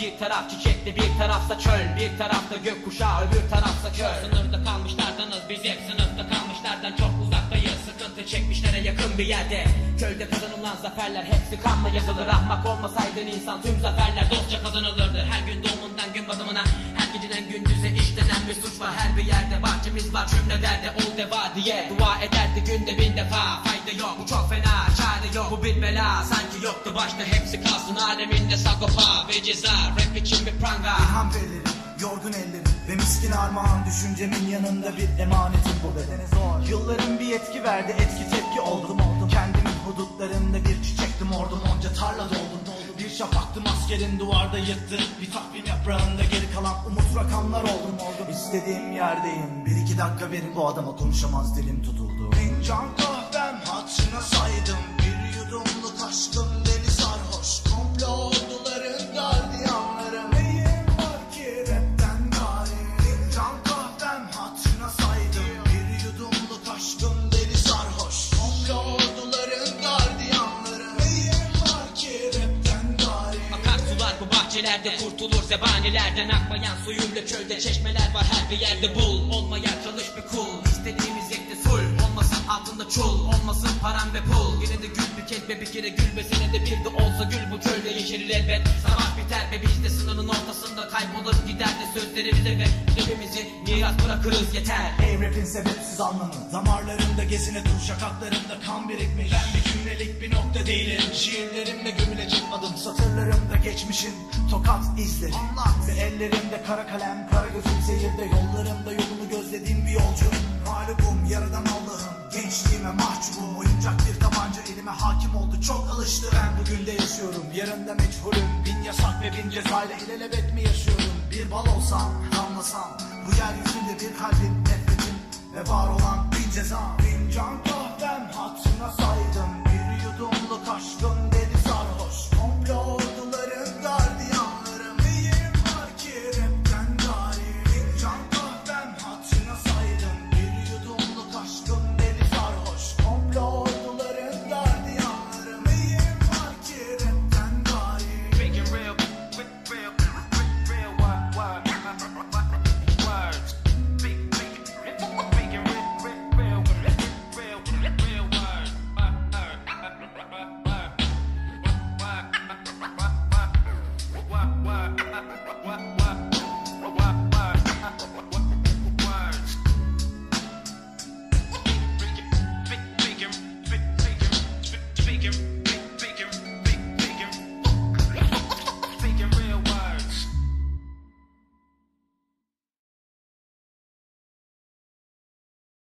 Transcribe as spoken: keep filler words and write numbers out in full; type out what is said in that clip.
Bir taraf çiçekli, bir tarafsa çöl, bir tarafta gökkuşağı, öbür tarafsa köl. Sınırda kalmışlardanız biz hep, sınıfta kalmışlardan çok uzaktayız. Sıkıntı çekmişlere yakın bir yerde. Köyde kazanılan zaferler hepsi kanla yazılır. Ahmak olmasaydın insan tüm zaferler dostça kazanılırdı. Her gün doğumundan gün batımına, her geceden gündüze işlenen bir suç var. Her bir yerde bahçemiz var, cümle derde ol deva diye dua ederdi günde bin defa. Fayda yok, bu çok fena, çare yok, bu bir bela. Sanki yoktu başta, hepsi kalsın aleminde sagopa ve ceza. Rap için bir pranga, İlham veririm, yorgun ellerim ve miskin armağan. Düşüncemin yanında bir emanetim bu bedene zor. Yılların bir etki verdi, etki tepki oldum oldum. Kendimin hudutlarında bir çiçektim, ordum onca tarla doldum. Bir şapaktım askerin duvarda yıktı, bir takvim yaprağında geri kalan umut rakamlar oldum oldum. İstediğim yerdeyim, bir iki dakika verin, bu adama konuşamaz dilim tutuldu. Fincan kahvem hatırına saydım, bir yudumluk aşkım deli sarhoş. Komplo orduların gardiyanları, neyim var ki rapten gari. Fincan kahvem hatırına saydım, bir yudumluk aşkım deli sarhoş. Komplo orduların gardiyanları, neyim var ki rapten gari. akarsular bu bahçelerde kurtulur zebanilerden. Akmayan suyuyla çölde çeşmeler var her bir yerde. Bul olmaya çalış bir kul, İstediğimiz yekte sul. Olmasın altında çul, olmasın param ve pul. Yine de gül bir kez be, bir kere gül be. Senede bir de olsa gül bu çölde yeşerir elbet. Sabah biter be, biz de sınırın ortasında kaybolur gider de sözlerimize ve hepimizi miras bırakırız yeter. Ey rapin sebepsiz anlamı, damarlarımda gezine tur, şakaklarımda kan birikmiş. Ben bir cümlelik bir nokta değilim, şiirlerimle gömülecek adım. Satırlarımda geçmişin tokat izleri, ve ellerimde kara kalem, kara gözüm seyirde. Yollarımda yolumu gözlediğim bir yolcu. Mağlubum yaradan Allah'ım, gençliğime mahcubum. Oyuncak bir tabanca elime hakim oldu, çok alıştı. Ben bugün de yaşıyorum, yarın da meçhulüm. Bin yasak ve bin cezayla ilelebet mi yaşıyorum? Bir bal olsam, damlasam bu yeryüzünde bir kalbim, nefretim ve var olan bin ceza.